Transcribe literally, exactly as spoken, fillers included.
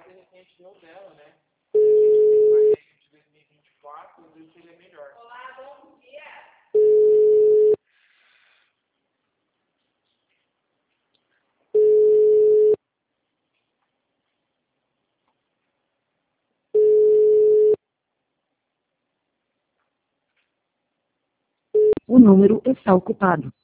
de repente deu dela, né? Se a gente vai ver de dois mil e vinte e quatro, às vezes seria melhor. Olá, bom dia. O número está ocupado.